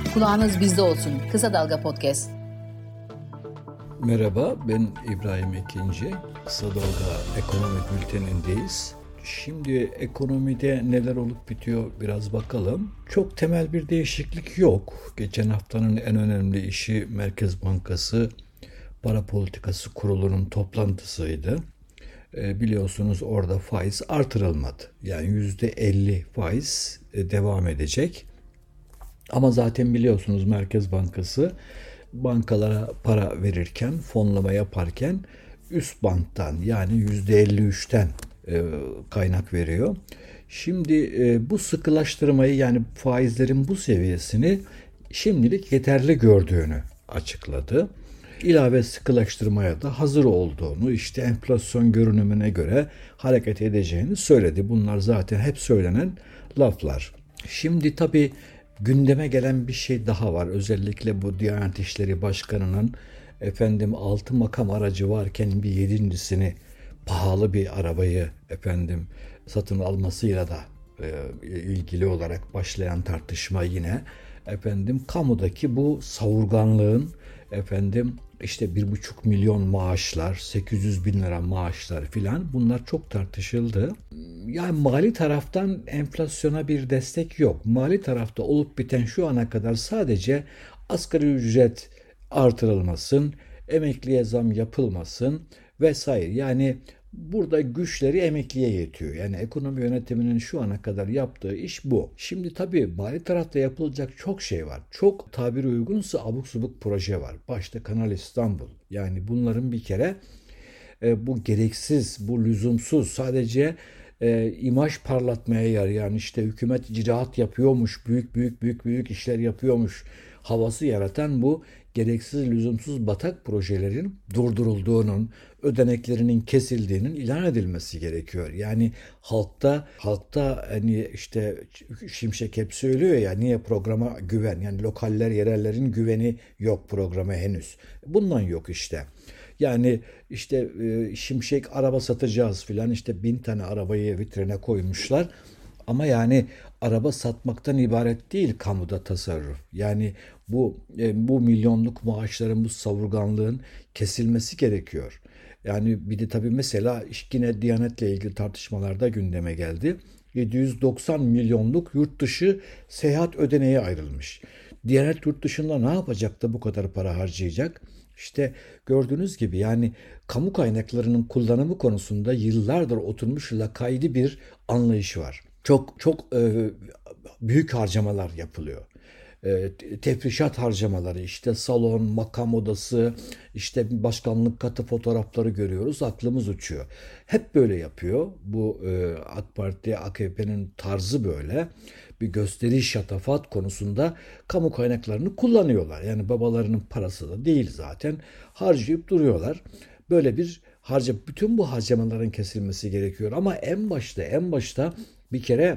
Kulağınız bizde olsun. Kısa Dalga Podcast. Merhaba, ben İbrahim Ekinci. Kısa Dalga Ekonomi Bülteni'ndeyiz. Şimdi ekonomide neler olup bitiyor biraz bakalım. Çok temel bir değişiklik yok. Geçen haftanın en önemli işi Merkez Bankası Para Politikası Kurulu'nun toplantısıydı. Biliyorsunuz orada faiz artırılmadı. Yani %50 faiz devam edecek. Ama zaten biliyorsunuz Merkez Bankası bankalara para verirken, fonlama yaparken üst banttan yani %53'ten kaynak veriyor. Şimdi bu sıkılaştırmayı yani faizlerin bu seviyesini şimdilik yeterli gördüğünü açıkladı. İlave sıkılaştırmaya da hazır olduğunu, işte enflasyon görünümüne göre hareket edeceğini söyledi. Bunlar zaten hep söylenen laflar. Şimdi tabii gündeme gelen bir şey daha var. Özellikle bu Diyanet İşleri Başkanı'nın 6 makam aracı varken bir yedincisini pahalı bir arabayı satın almasıyla da ilgili olarak başlayan tartışma yine kamudaki bu savurganlığın işte 1,5 milyon maaşlar, 800 bin lira maaşlar filan bunlar çok tartışıldı. Yani mali taraftan enflasyona bir destek yok. Mali tarafta olup biten şu ana kadar sadece asgari ücret artırılmasın, emekliye zam yapılmasın vesaire. Yani burada güçleri emekliye yetiyor. Yani ekonomi yönetiminin şu ana kadar yaptığı iş bu. Şimdi tabii mali tarafta yapılacak çok şey var. Çok tabiri uygunsa abuk subuk proje var. Başta Kanal İstanbul. Yani bunların bir kere bu gereksiz, bu lüzumsuz sadece imaj parlatmaya yarayan işte hükümet icraat yapıyormuş, büyük işler yapıyormuş havası yaratan bu gereksiz, lüzumsuz batak projelerin durdurulduğunun, ödeneklerinin kesildiğinin ilan edilmesi gerekiyor. Yani halkta hani işte Şimşek hep söylüyor ya niye programa güven? Yani lokaller, yerellerin güveni yok programa henüz. Bundan yok işte. Yani işte Şimşek araba satacağız filan işte 1000 tane arabayı vitrine koymuşlar. Ama yani araba satmaktan ibaret değil kamuda tasarruf. Yani bu milyonluk maaşların bu savurganlığın kesilmesi gerekiyor. Yani bir de tabii mesela yine Diyanet'le ilgili tartışmalarda gündeme geldi. 790 milyonluk yurt dışı seyahat ödeneği ayrılmış. Diyanet yurt dışında ne yapacak da bu kadar para harcayacak? İşte gördüğünüz gibi yani kamu kaynaklarının kullanımı konusunda yıllardır oturmuş lakaydı bir anlayış var. Çok büyük harcamalar yapılıyor. Tefrişat harcamaları, işte salon, makam odası, işte başkanlık katı fotoğrafları görüyoruz. Aklımız uçuyor. Hep böyle yapıyor. Bu AK Parti, AKP'nin tarzı böyle. Bir gösteri şatafat konusunda kamu kaynaklarını kullanıyorlar. Yani babalarının parası da değil zaten. Harcayıp duruyorlar. Böyle bir bütün bu harcamaların kesilmesi gerekiyor. Ama en başta bir kere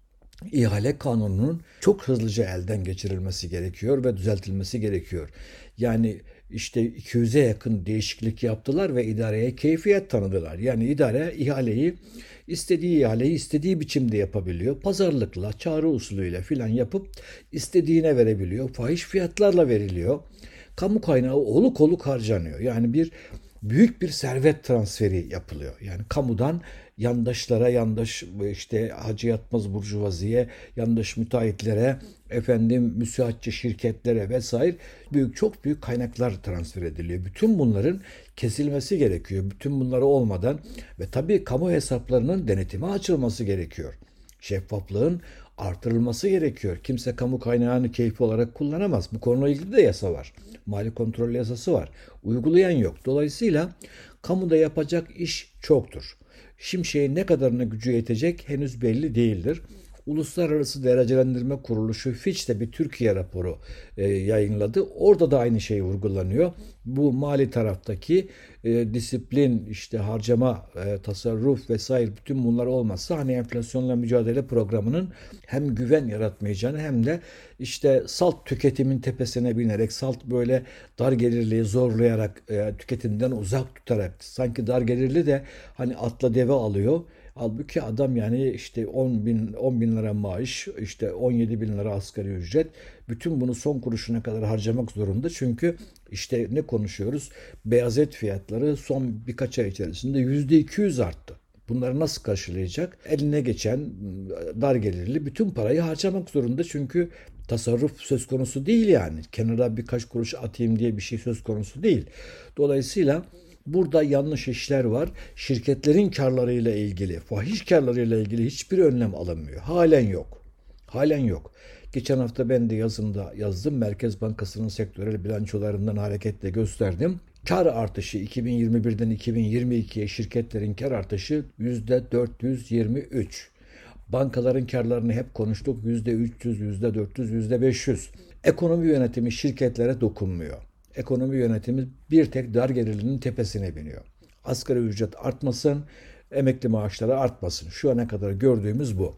İhale kanununun çok hızlıca elden geçirilmesi gerekiyor ve düzeltilmesi gerekiyor. Yani işte 200'e yakın değişiklik yaptılar ve idareye keyfiyet tanıdılar. Yani idare istediği ihaleyi istediği biçimde yapabiliyor. Pazarlıkla, çağrı usulüyle filan yapıp istediğine verebiliyor. Fahiş fiyatlarla veriliyor. Kamu kaynağı oluk oluk harcanıyor. Yani büyük bir servet transferi yapılıyor. Yani kamudan yandaşlara, işte hacı yatmaz burjuvaziye, yandaş müteahhitlere, müsiatçı şirketlere vesaire çok büyük kaynaklar transfer ediliyor. Bütün bunların kesilmesi gerekiyor. Bütün bunları olmadan ve tabii kamu hesaplarının denetime açılması gerekiyor. Şeffaflığın artırılması gerekiyor. Kimse kamu kaynağını keyfi olarak kullanamaz. Bu konuyla ilgili de yasa var. Mali kontrol yasası var. Uygulayan yok. Dolayısıyla kamuda yapacak iş çoktur. Şimşek'in ne kadarına gücü yetecek henüz belli değildir. Uluslararası Derecelendirme Kuruluşu Fitch de bir Türkiye raporu yayınladı. Orada da aynı şey vurgulanıyor. Bu mali taraftaki disiplin, işte harcama, tasarruf vesaire bütün bunlar olmazsa hani enflasyonla mücadele programının hem güven yaratmayacağını hem de işte salt tüketimin tepesine binerek salt böyle dar gelirliği zorlayarak tüketimden uzak tutarak sanki dar gelirli de hani atla deve alıyor. Halbuki adam yani işte 10 bin lira maaş, işte 17 bin lira asgari ücret. Bütün bunu son kuruşuna kadar harcamak zorunda. Çünkü işte ne konuşuyoruz? Beyaz et fiyatları son birkaç ay içerisinde %200 arttı. Bunları nasıl karşılayacak? Eline geçen dar gelirli bütün parayı harcamak zorunda. Çünkü tasarruf söz konusu değil yani. Kenara birkaç kuruş atayım diye bir şey söz konusu değil. Dolayısıyla burada yanlış işler var. Şirketlerin karlarıyla ilgili, fahiş karlarıyla ilgili hiçbir önlem alınmıyor. Halen yok. Halen yok. Geçen hafta ben de yazımda yazdım. Merkez Bankası'nın sektörel bilançolarından hareketle gösterdim. Kar artışı 2021'den 2022'ye şirketlerin kar artışı %423. Bankaların karlarını hep konuştuk. %300, %400, %500. Ekonomi yönetimi şirketlere dokunmuyor. Ekonomi yönetimi bir tek dar gelirlinin tepesine biniyor. Asgari ücret artmasın, emekli maaşları artmasın. Şu ana kadar gördüğümüz bu.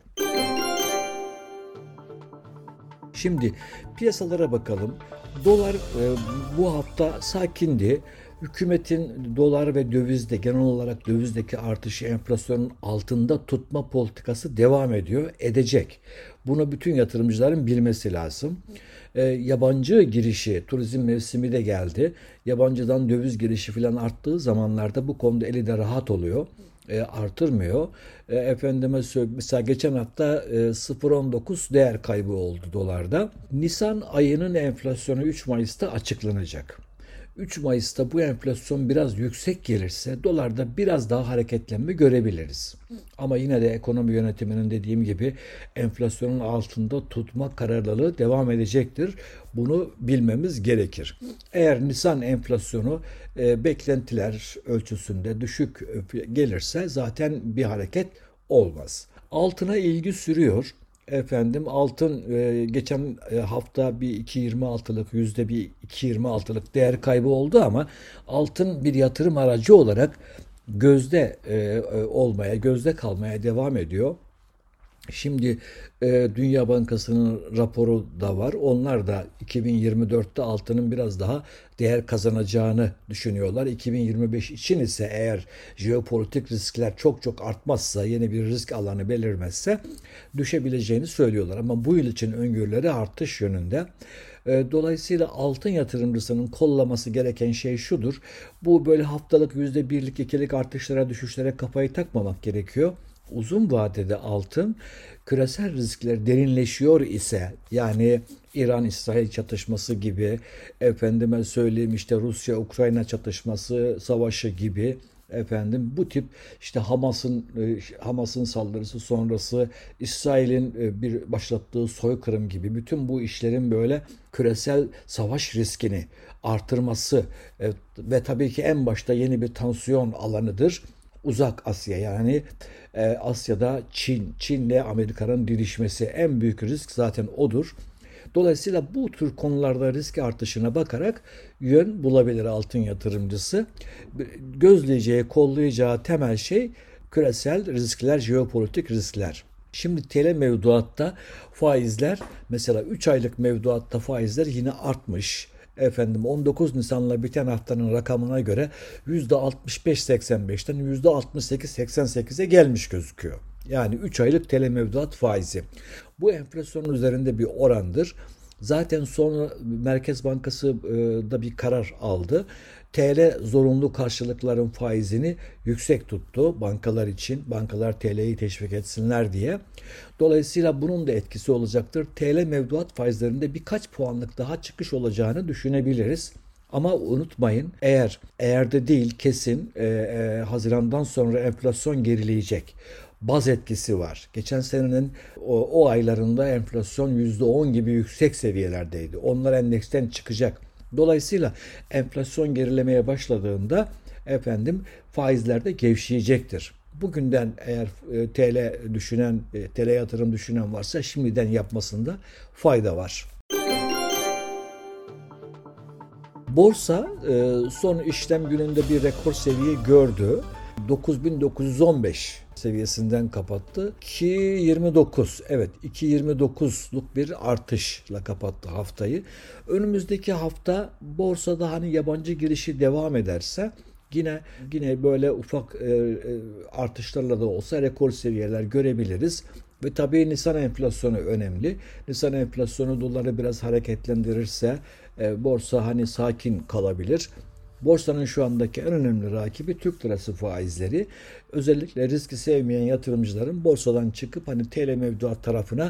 Şimdi piyasalara bakalım. Dolar bu hafta sakindi. Hükümetin dolar ve dövizde genel olarak dövizdeki artışı enflasyonun altında tutma politikası devam ediyor, edecek. Bunu bütün yatırımcıların bilmesi lazım. Yabancı girişi, turizm mevsimi de geldi. Yabancıdan döviz girişi falan arttığı zamanlarda bu konuda eli de rahat oluyor. Artırmıyor. Efendime söyleyeyim, mesela geçen hafta 0,19 değer kaybı oldu dolarda. Nisan ayının enflasyonu 3 Mayıs'ta açıklanacak. 3 Mayıs'ta bu enflasyon biraz yüksek gelirse dolarda biraz daha hareketlenme görebiliriz. Ama yine de ekonomi yönetiminin dediğim gibi enflasyonun altında tutma kararlılığı devam edecektir. Bunu bilmemiz gerekir. Eğer Nisan enflasyonu beklentiler ölçüsünde düşük gelirse zaten bir hareket olmaz. Altına ilgi sürüyor. Altın geçen hafta bir 2,26'lık %2,26'lık değer kaybı oldu ama altın bir yatırım aracı olarak gözde kalmaya devam ediyor. Şimdi Dünya Bankası'nın raporu da var. Onlar da 2024'te altının biraz daha değer kazanacağını düşünüyorlar. 2025 için ise eğer jeopolitik riskler çok artmazsa, yeni bir risk alanı belirmezse düşebileceğini söylüyorlar. Ama bu yıl için öngörüleri artış yönünde. Dolayısıyla altın yatırımcısının kollaması gereken şey şudur. Bu böyle haftalık %1'lik, 2'lik artışlara, düşüşlere kafayı takmamak gerekiyor. Uzun vadede altın küresel riskler derinleşiyor ise, yani İran-İsrail çatışması gibi, efendime söyleyeyim işte Rusya-Ukrayna çatışması, savaşı gibi, bu tip işte Hamas'ın saldırısı sonrası İsrail'in bir başlattığı soykırım gibi bütün bu işlerin böyle küresel savaş riskini artırması ve tabii ki en başta yeni bir tansiyon alanıdır. Uzak Asya, yani Asya'da Çin'le Amerika'nın didişmesi en büyük risk zaten odur. Dolayısıyla bu tür konularda risk artışına bakarak yön bulabilir altın yatırımcısı. Gözleyeceği, kollayacağı temel şey küresel riskler, jeopolitik riskler. Şimdi TL mevduatta faizler, mesela 3 aylık mevduatta faizler yine artmış. 19 Nisan'la biten haftanın rakamına göre %65.85'ten %68.88'e gelmiş gözüküyor. Yani 3 aylık TL mevduat faizi. Bu enflasyonun üzerinde bir orandır. Zaten sonra Merkez Bankası da bir karar aldı. TL zorunlu karşılıkların faizini yüksek tuttu bankalar için. Bankalar TL'yi teşvik etsinler diye. Dolayısıyla bunun da etkisi olacaktır. TL mevduat faizlerinde birkaç puanlık daha çıkış olacağını düşünebiliriz. Ama unutmayın, eğer de değil kesin Haziran'dan sonra enflasyon gerileyecek. Baz etkisi var. Geçen senenin o aylarında enflasyon %10 gibi yüksek seviyelerdeydi. Onlar endeksten çıkacak. Dolayısıyla enflasyon gerilemeye başladığında faizler de gevşeyecektir. Bugünden eğer TL yatırım düşünen varsa şimdiden yapmasında fayda var. Borsa son işlem gününde bir rekor seviye gördü. 9.915 seviyesinden kapattı. 2.29'luk bir artışla kapattı haftayı. Önümüzdeki hafta borsada yabancı girişi devam ederse Yine böyle ufak artışlarla da olsa rekor seviyeler görebiliriz. Ve tabii Nisan enflasyonu önemli. Nisan enflasyonu doları biraz hareketlendirirse borsa hani sakin kalabilir. Borsanın şu andaki en önemli rakibi Türk lirası faizleri. Özellikle riski sevmeyen yatırımcıların borsadan çıkıp hani TL mevduat tarafına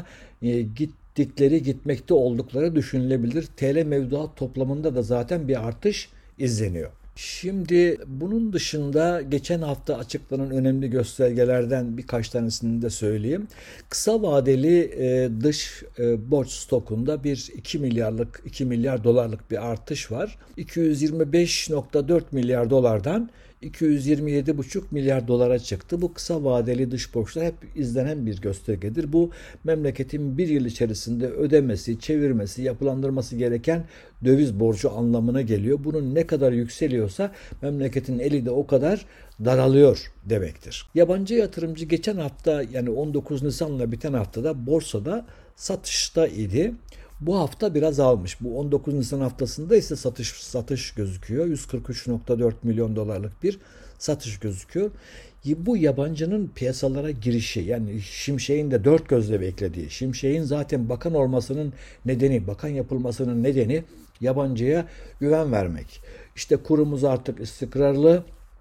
gitmekte oldukları düşünülebilir. TL mevduat toplamında da zaten bir artış izleniyor. Şimdi bunun dışında geçen hafta açıklanan önemli göstergelerden birkaç tanesini de söyleyeyim. Kısa vadeli dış borç stokunda 2 milyar dolarlık bir artış var. 225,4 milyar dolardan 227,5 milyar dolara çıktı. Bu kısa vadeli dış borçlar hep izlenen bir göstergedir. Bu memleketin bir yıl içerisinde ödemesi, çevirmesi, yapılandırması gereken döviz borcu anlamına geliyor. Bunun ne kadar yükseliyorsa memleketin eli de o kadar daralıyor demektir. Yabancı yatırımcı geçen hafta yani 19 Nisan'la biten haftada borsada satışta idi. Bu hafta biraz almış. Bu 19 Nisan haftasında ise satış gözüküyor. 143,4 milyon dolarlık bir satış gözüküyor. Bu yabancının piyasalara girişi yani Şimşek'in de dört gözle beklediği, Şimşek'in zaten bakan olmasının nedeni, bakan yapılmasının nedeni yabancıya güven vermek. İşte kurumuz artık istikrarlı,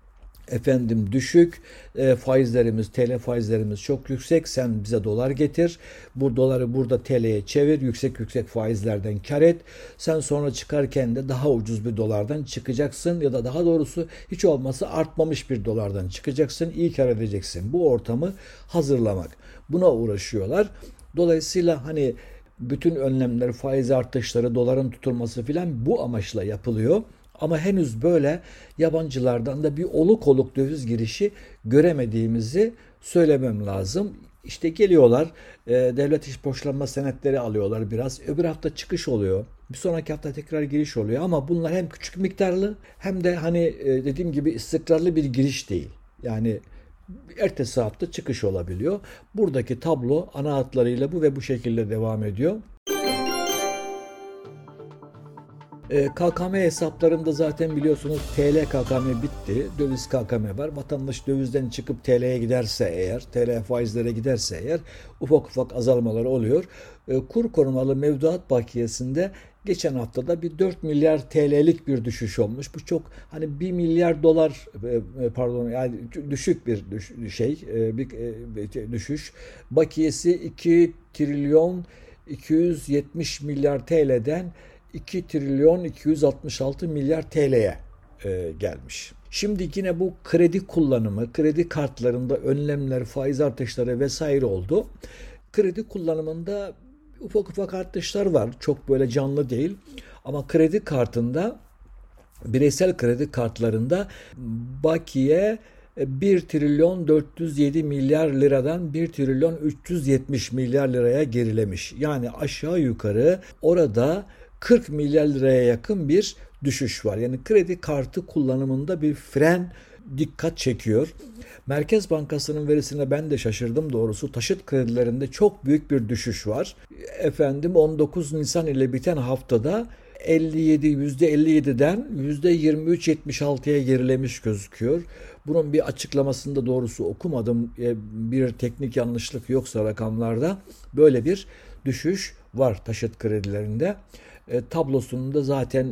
düşük, faizlerimiz, TL faizlerimiz çok yüksek, sen bize dolar getir, bu doları burada TL'ye çevir, yüksek faizlerden kar et, sen sonra çıkarken de daha ucuz bir dolardan çıkacaksın ya da daha doğrusu hiç olmazsa artmamış bir dolardan çıkacaksın, iyi kar edeceksin. Bu ortamı hazırlamak, buna uğraşıyorlar. Dolayısıyla hani bütün önlemler, faiz artışları, doların tutulması filan bu amaçla yapılıyor. Ama henüz böyle yabancılardan da bir oluk döviz girişi göremediğimizi söylemem lazım. İşte geliyorlar, devlet iş borçlanma senetleri alıyorlar biraz. Öbür hafta çıkış oluyor. Bir sonraki hafta tekrar giriş oluyor. Ama bunlar hem küçük miktarlı hem de hani dediğim gibi istikrarlı bir giriş değil. Yani ertesi hafta çıkış olabiliyor. Buradaki tablo ana hatlarıyla bu ve bu şekilde devam ediyor. KKM hesaplarında zaten biliyorsunuz TL KKM bitti. Döviz KKM var. Vatandaş dövizden çıkıp TL'ye giderse eğer, TL faizlere giderse eğer ufak azalmalar oluyor. Kur korumalı mevduat bakiyesinde geçen haftada bir 4 milyar TL'lik bir düşüş olmuş. Bu çok hani 1 milyar dolar yani düşük bir düşüş. Bakiyesi 2 trilyon 270 milyar TL'den 2 trilyon 266 milyar TL'ye gelmiş. Şimdi yine bu kredi kullanımı, kredi kartlarında önlemler, faiz artışları vesaire oldu. Kredi kullanımında ufak artışlar var. Çok böyle canlı değil. Ama kredi kartında, bireysel kredi kartlarında bakiye 1 trilyon 407 milyar liradan 1 trilyon 370 milyar liraya gerilemiş. Yani aşağı yukarı orada 40 milyar liraya yakın bir düşüş var. Yani kredi kartı kullanımında bir fren dikkat çekiyor. Merkez Bankası'nın verisine ben de şaşırdım doğrusu. Taşıt kredilerinde çok büyük bir düşüş var. 19 Nisan ile biten haftada %57'den %23.76'ya gerilemiş gözüküyor. Bunun bir açıklamasını da doğrusu okumadım. Bir teknik yanlışlık yoksa rakamlarda böyle bir düşüş var taşıt kredilerinde. Tablosunu da zaten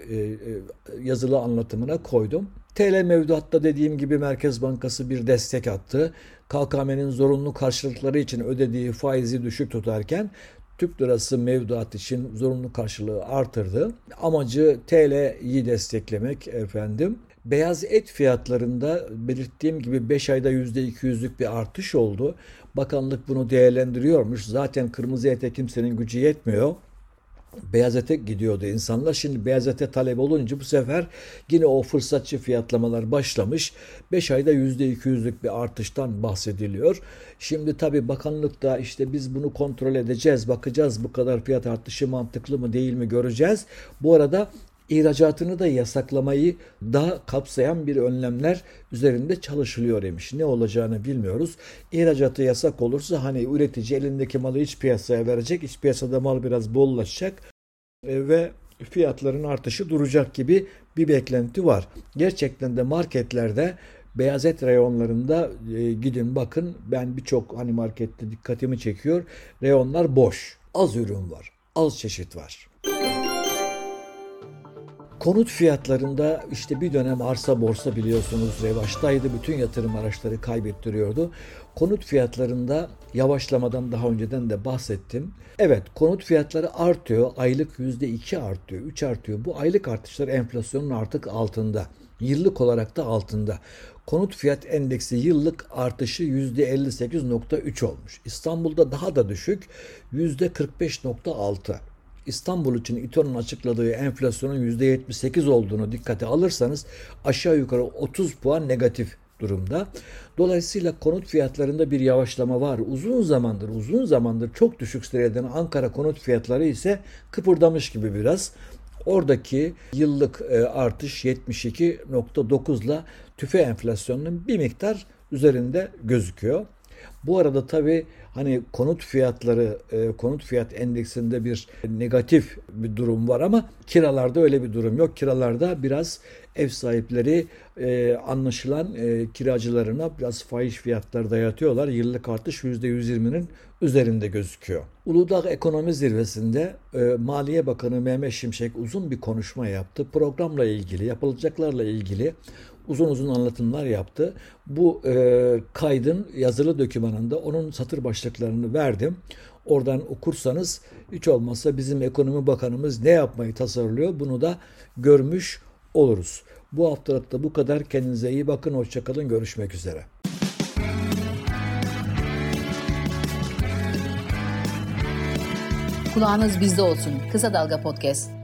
yazılı anlatımına koydum. TL mevduatta dediğim gibi Merkez Bankası bir destek attı. KKM'nin zorunlu karşılıkları için ödediği faizi düşük tutarken Türk lirası mevduat için zorunlu karşılığı artırdı. Amacı TL'yi desteklemek Beyaz et fiyatlarında belirttiğim gibi 5 ayda %200'lük bir artış oldu. Bakanlık bunu değerlendiriyormuş. Zaten kırmızı ete kimsenin gücü yetmiyor. Beyaz ete gidiyordu insanlar. Şimdi beyaz ete talep olunca bu sefer yine o fırsatçı fiyatlamalar başlamış. 5 ayda %200'lük bir artıştan bahsediliyor. Şimdi tabii bakanlık da işte biz bunu kontrol edeceğiz, bakacağız bu kadar fiyat artışı mantıklı mı değil mi göreceğiz. Bu arada İhracatını da yasaklamayı da kapsayan bir önlemler üzerinde çalışılıyor demiş. Ne olacağını bilmiyoruz. İhracatı yasak olursa hani üretici elindeki malı iç piyasaya verecek. İç piyasada mal biraz bollaşacak ve fiyatların artışı duracak gibi bir beklenti var. Gerçekten de marketlerde beyaz et reyonlarında gidin bakın, ben birçok hani markette dikkatimi çekiyor. Reyonlar boş. Az ürün var. Az çeşit var. Konut fiyatlarında işte bir dönem arsa borsa biliyorsunuz revaçtaydı. Bütün yatırım araçları kaybettiriyordu. Konut fiyatlarında yavaşlamadan daha önceden de bahsettim. Evet, konut fiyatları artıyor. Aylık %2 artıyor, 3 artıyor. Bu aylık artışlar enflasyonun artık altında. Yıllık olarak da altında. Konut fiyat endeksi yıllık artışı %58.3 olmuş. İstanbul'da daha da düşük, %45.6. İstanbul için İTO'nun açıkladığı enflasyonun %78 olduğunu dikkate alırsanız aşağı yukarı 30 puan negatif durumda. Dolayısıyla konut fiyatlarında bir yavaşlama var. Uzun zamandır çok düşük seyreden Ankara konut fiyatları ise kıpırdamış gibi biraz. Oradaki yıllık artış 72.9 ile tüfe enflasyonunun bir miktar üzerinde gözüküyor. Bu arada tabii hani konut fiyat endeksinde bir negatif bir durum var ama kiralarda öyle bir durum yok. Kiralarda biraz ev sahipleri anlaşılan kiracılarına biraz fahiş fiyatlar dayatıyorlar. Yıllık artış %120'nin üzerinde gözüküyor. Uludağ Ekonomi Zirvesi'nde Maliye Bakanı Mehmet Şimşek uzun bir konuşma yaptı. Programla ilgili, yapılacaklarla ilgili uzun anlatımlar yaptı. Bu kaydın yazılı dokümanında onun satır başlıklarını verdim. Oradan okursanız hiç olmazsa bizim Ekonomi Bakanımız ne yapmayı tasarlıyor bunu da görmüş oluruz. Bu haftalık da bu kadar. Kendinize iyi bakın. Hoşça kalın. Görüşmek üzere. Kulağınız bizde olsun. Kısa Dalga Podcast.